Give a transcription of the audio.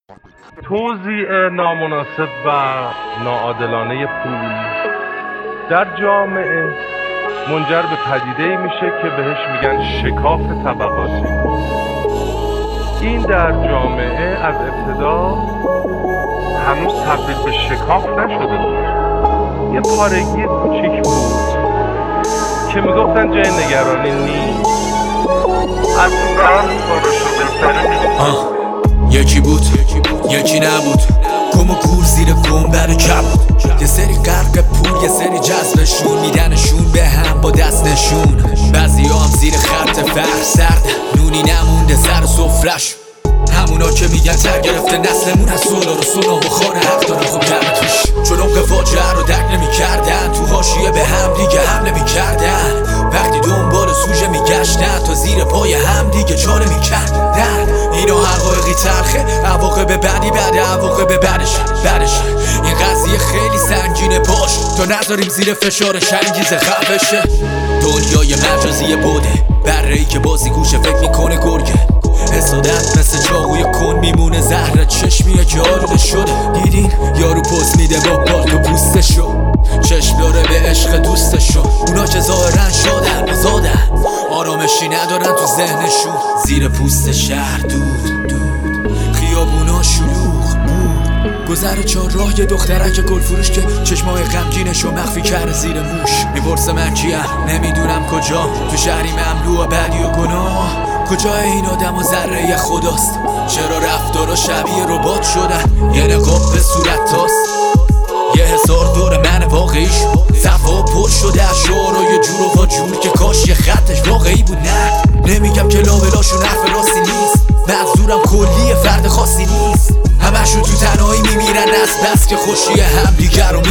توزیع نامناسب و ناعادلانه پول در جامعه منجر به پدیده‌ای میشه که بهش میگن شکاف طبقاتی. این در جامعه از ابتدا هنوز تبدیل به شکاف نشده بود، یه پارگی کوچیک بود که میگفتن جای نگرانی نیست. از اون طرف یکی بود یکی نبود، گم و گور زیر گنبر کبود. یه سری غرق پول، یه سری جذبشون میدنشون به هم با دست نشون. بعضی هم زیر خط فقر سردن، نونی نمونده سر سفرش. همونا که میگن تر گرفته نسلمون از سولار و سونا و خانه حق دارن. خب گرمه توش چون عمق فاجعه رو درک نمی کردن، تو حاشیه به هم دیگه حمله می کردن. وقتی دنبال سوژه میگشتن تا زیر پای هم دیگه چاره میکردن. اینا حقایقی تلخه، عواقب بدی بعد عواقب بعدش. این قضیه خیلی سنگینه، باش تا نذاریم زیر فشارش انگیزه خفشه. دنیای مجازی بوده، بره‌ای که بازی گوشه فکر میکنه گرگه. حسادت مثل چاقوی کن میمونه، زهر چشمیه که آلوده شده. دیدین یارو پوز میده با پالتو پوستشو، چشم داره به عشق دوستشو. اونا که ظاهرن شادن آزادن، آرامشی ندارن تو ذهنشون. زیر پوست شهر دود خیابونا شلوغ بود. گذر چهارراه یه دخترک گلفروش که چشمای غمگینشو مخفی کرده زیر موش. میپرسه من کیم، نمیدونم کجا. تو شهری مملوع بدی و گناه، کجای این آدم و ذره خداست؟ چرا رفتارا شبیه ربات شدن؟ یه نقاب به صورت تاست، یه حسار دور من واقعیش. صفا پر شده از شعرها یه جور و جور که کاش یه خطش واقعی بود. نه نمیگم که لابلاشون حرف راستی نیست، منظورم کلیه فرد خاصی نیست. همشون تو تنهایی میمیرن از بس که خوشی هم دیگر رو